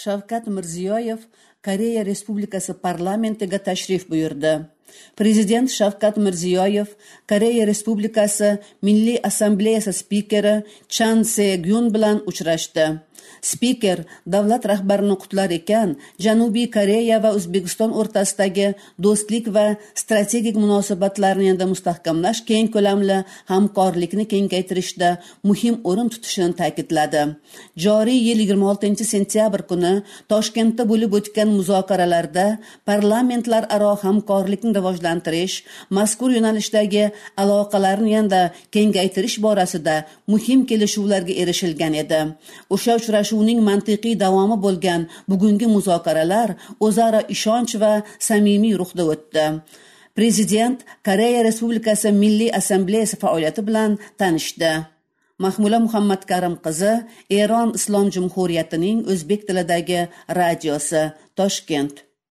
Shavkat Mirziyoyev Koreya Respublikasi parlamentiga tashrif buyurdi. Prezident Shavkat Mirziyoyev Koreya Respublikasi Milliy Assambleyasi spikeri Chan Se-gyun bilan uchrashdi. Spiker davlat rahbarini qutlar ekan, Janubiy Koreya va O'zbekiston o'rtasidagi do'stlik va strategik munosabatlarni yanada mustahkamlash, keng ko'lamli hamkorlikni kengaytirishda muhim o'rin tutishini ta'kidladi. Joriy yil 26-sentyabr kuni Toshkentda bo'lib o'tgan muzokaralarda parlamentlararo hamkorlikni rivojlantirish, mazkur yo'nalishdagi aloqalarni yanada kengaytirish borasida muhim kelishuvlarga erishilgan edi. O'sha uchrashuvning mantiqiy davomi bo'lgan bugungi muzokaralar o'zaro ishonch va samimiy ruhda o'tdi. Prezident Koreya Respublikasi Milliy Assambleyasi faoliyati bilan tanishdi. Mahmula Muhammadkarim qizi, Eron Islom Jumhuriyatining o'zbek tilidagi radiosi, Toshkent.